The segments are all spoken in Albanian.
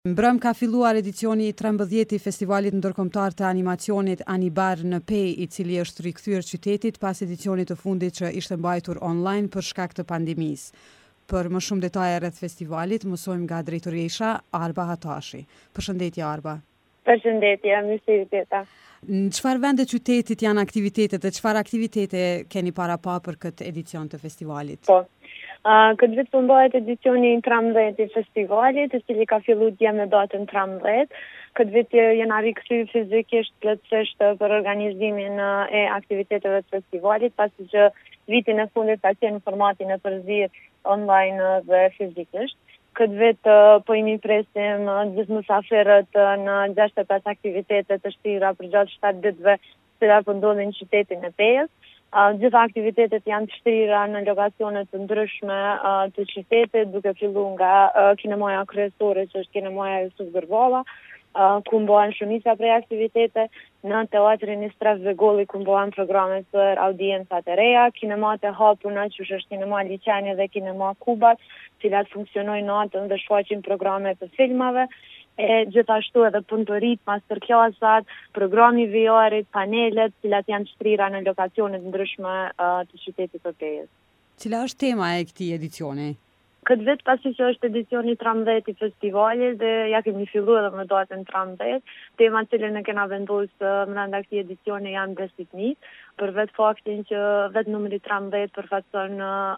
Mbrëm ka filluar edicioni i 13 i Festivalit Ndërkombëtar të Animacionit Anibar në Pej, i cili është rikthyer qytetit pas edicionit të fundit që ishte mbajtur online për shkak të pandemisë. Për më shumë detaje rreth festivalit, mësojmë nga drejtoresha Arba Hatashi. Përshëndetje Arba. Përshëndetje, mirë se jeta. Në çfarë vende qytetit janë aktivitetet dhe çfarë aktivitete keni para pa për këtë edicion të festivalit? Po. Këtë vit përmbahet edicioni 13 i festivalit, i cili ka fillu dje me datën 13. Këtë vit jena rikthyer fizikisht plotësisht për organizimin e aktiviteteve të festivalit, pasi që vitin e fundit ka qenë në formatin e përzierë online dhe fizikisht. Këtë vit po imi presim gjithë mysafirët në 65 aktivitete të shtira për gjatë 7 ditëve që po ndodhin në qytetin e Pejës. Gjitha aktivitetet janë të shtrirë në lokacione të ndryshme të qytetit, duke filluar nga kinemaja kryesore, që është kinemaja Jusuf Gërballa, ku mbohen shumica prej aktivitete, në teatrin Istraf Begolli, ku mbohen programe për audiencat e reja, kinemat e hapuna, që është kinema Liçeni dhe kinema Kubat, cilat funksionojnë natën dhe shfaqin programe të filmave, e gjithashtu edhe punëtorit, masterclassat, programi VR-it, panelet, cilat janë shtrira në lokacionet ndryshme të qytetit të Pejës. Cila është tema e këtij edicioni? Këtë vit, pasi që është edicioni 13 i festivalit dhe ja kemi filluar edhe me datën 13, tema cilën e kena vendosur brenda këtij edicioni janë besimit, për vetë faktin që vetë numri 13 përfaqëson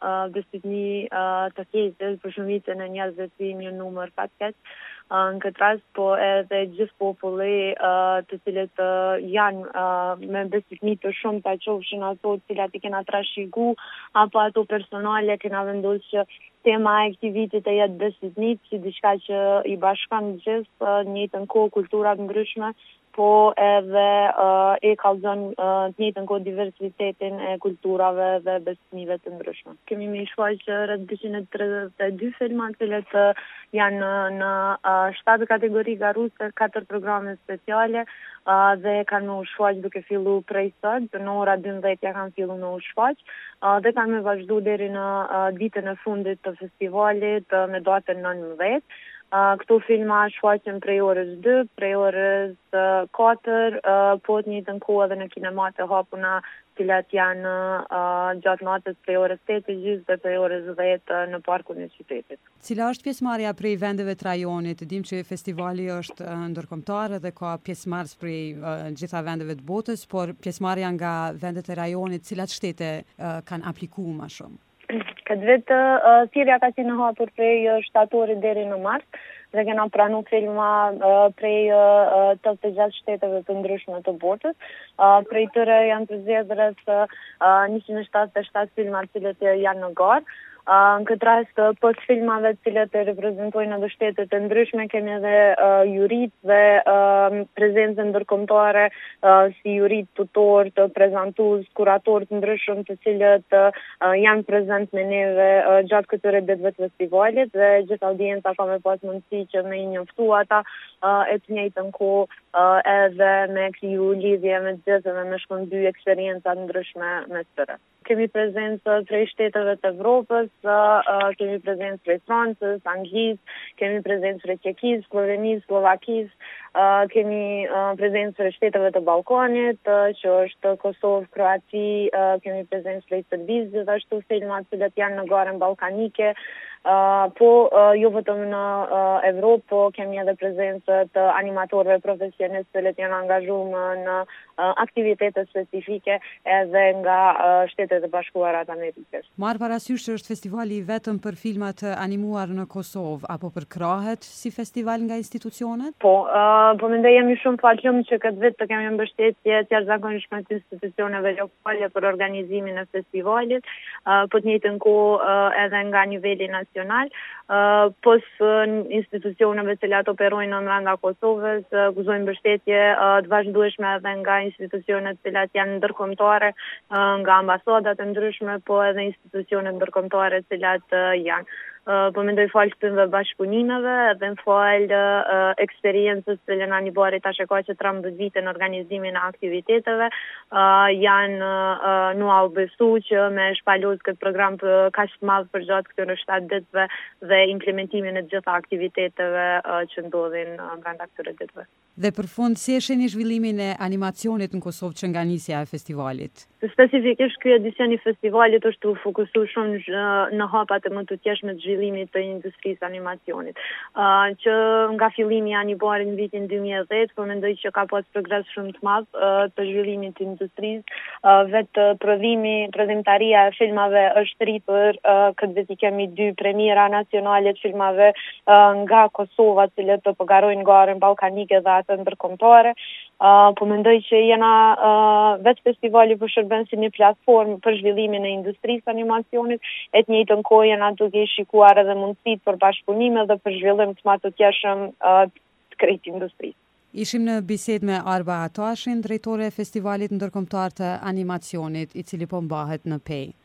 besimit të keqes, për shumicën e njerëzve që një numër fatkeq. Në këtë rast, po edhe gjithë populli të cilët janë me besimit të shumë të qofshin ato cilat i kena trashëgu, apo ato personale kena vendosur që tema e këtij viti të jetë besimit, si diçka që i bashkon gjithë në njëjtën kohë kultura të ndryshme, po edhe e kallëzon të njëjtën kohë diversitetin e kulturave dhe besimive të ndryshme. Kemi me shfaq rreth 232 filma të cilët janë në 7 kategori garuse, 4 programe speciale dhe kanë me u shfaq duke fillu prej sot, në ora 12 ja kanë fillu me u shfaq dhe kanë me vazhdu deri në ditën e fundit të festivalit me datën 19. Këto filma shfaqen prej orës 2, prej orës 4, po të njëjtën kohë edhe në kinemat e hapuna, cilat janë gjatë natës prej orës 8:30 dhe prej orës 10 në parkun e qytetit. Cila është pjesëmarrja prej vendeve të rajonit? Dim që festivali është ndërkombëtar dhe ka pjesëmarrës prej gjitha vendeve të botës, por pjesëmarrja nga vendet e rajonit, cilat shtete kanë aplikuar më shumë? Këtë vit thirrja ka qenë hapur prej shtatorit deri në mars dhe kena pranu filma prej 86 shteteve të ndryshme të botës. Prej tyre janë të zgjedhur rreth 177 filma të cilët janë në garë. Në këtë rast, pas filmave të cilët reprezentojnë edhe shtetet e ndryshme, kemi edhe jurit dhe prezencë ndërkombëtare, si jurit tutor, të prezantues, kurator të ndryshëm të cilët janë prezent me neve gjatë këtyre ditëve të festivalit dhe gjithë audienca ka me pas mundësi që me i njoftu ata e të njëjtën kohë edhe me kriju lidhje me gjithë dhe me shkëmbyer eksperienca ndryshme me tyre. Kemi prezencë prej shteteve të Evropës, kemi prezencë prej Francës, Anglisë, kemi prezencë prej Çekisë, Slovenisë, Slovakisë, kemi prezencë prej shteteve të Ballkanit, që është Kosovë, Kroaci, kemi prezencë prej Serbisë, gjithashtu filma të cilët janë në garën ballkanike, po jo vetëm në Evropë, po kemi edhe prezencë të animatorëve profesionistë që janë angazhuar në aktivitete specifike edhe nga Shtetet e Bashkuara të Amerikës. Marr parasysh që është festivali vetëm për filmat animuar në Kosovë, apo përkrahet si festival nga institucionet? Po mendoj jemi shumë falshëm që këtë vit të kemi mbështetje të jashtëzakonshme të institucioneve lokale për organizimin e festivalit, po të njëjtën kohë edhe nga niveli nacional, pos institucioneve që operojnë brenda Kosovës, gëzojnë mbështetje të vazhdueshme edhe nga institucionet që janë ndërkombëtare, nga ambasadat e ndryshme, po edhe institucionet ndërkombëtare që janë. po mendoj falë këtyre bashkëpunimeve edhe në falë eksperiencës që në anibari tash e ka që 13 vite në organizimin e aktiviteteve, janë nua u besu që me shpalus këtë program kaq të madh për gjatë këtyre 7 ditëve dhe implementimin e gjitha aktiviteteve që ndodhin brenda këtyre ditëve. Dhe për fund, si e shihni zhvillimin e animacionit në Kosovë që nga nisja e festivalit? Specifikisht ky edicion i festivalit është u fokusuar shumë në hapat e më të tjeshme të zhvillimit të industrisë animacionit. Që nga fillimi i anibarit në vitin 2010, po mendoj që ka pas progres shumë të madh të zhvillimit të industrisë. Vetë prodhimtaria e filmave është rritur, këtë vit i kemi 2 premiera nacionale të filmave nga Kosova, të cilët të përgarojnë garën ballkanike dhe atë ndërkombëtare. Po mendoj që vetë festivali po shërben si një platformë për zhvillimin e industrisë animacionit, e të njëjtën kohë janë duke shikuar edhe mundësitë për bashkëpunime dhe për zhvillim të më të tjeshëm të krejt industrisë. Ishim në bisedë me Arba Atashin, drejtore e Festivalit Ndërkombëtar të Animacionit, i cili po mbahet në Pej.